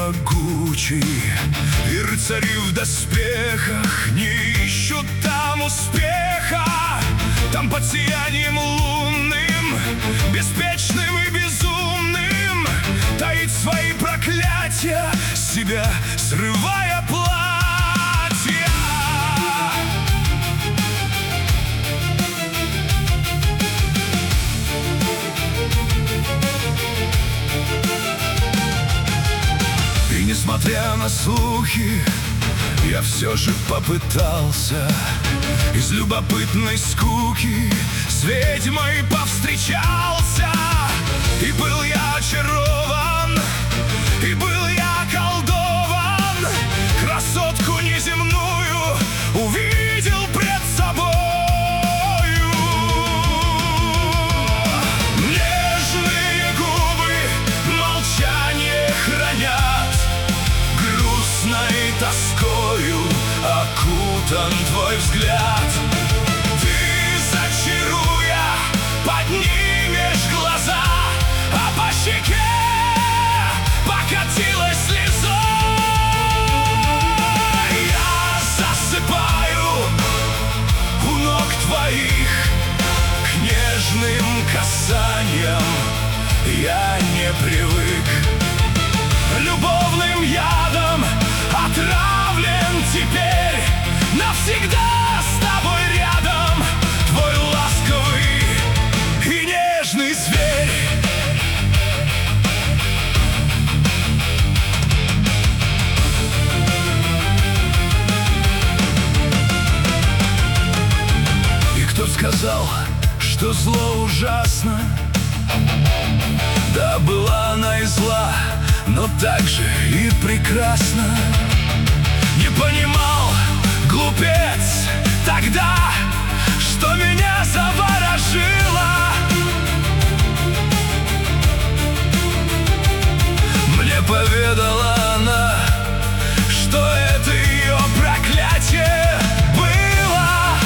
могучий, и рыцари в доспехах не ищут там успеха. Там под сиянием лунным, беспечным и безумным, таит свои проклятия, себя срывая платья. И несмотря на слухи, я все же попытался из любопытной скуки с ведьмой повстречался. И был я очарован, и был я околдован, красотку неземную увидел пред собою. Нежные губы молчание хранят, грустной тоскою окутан твой взгляд. Ты, зачаруя, поднимешь глаза, а по щеке покатилась слеза. Я засыпаю у ног твоих, к нежным касаниям я не привык. Любовным ядом отравлен теперь, навсегда с тобой рядом твой ласковый и нежный зверь. И кто сказал, что зло ужасно? Да, была она и зла, но также и прекрасна. Не понимал, глупец, тогда, что меня заворожило. Мне поведала она, что это ее проклятие было,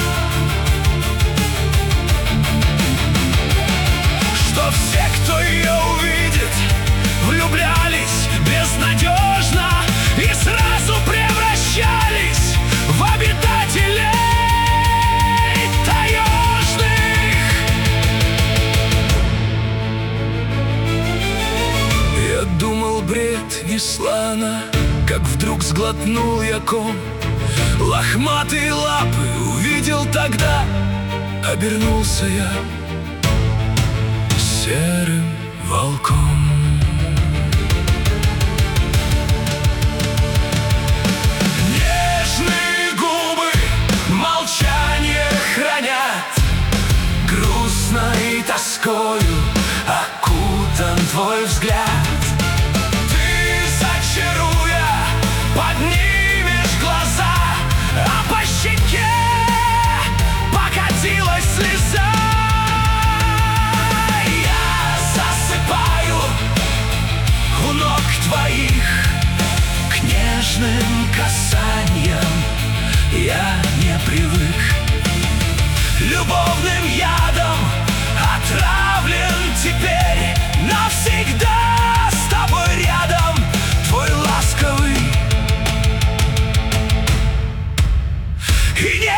что все, кто ее увидит, влюблялись безнадежно и сразу превращались в обитателей таежных. Я думал, бред несла она, как вдруг сглотнул я ком. Лохматые лапы увидел тогда, обернулся я серым волком. Нежные губы молчание хранят, грустной тоскою окутан твой взгляд. Ты, зачаруя, поднимешь глаза, а по щеке покатилась слеза. Я засыпаю у ног твоих, к нежным касаниям я не привык. Любовным ядом отравлен теперь, навсегда с тобой рядом твой ласковый и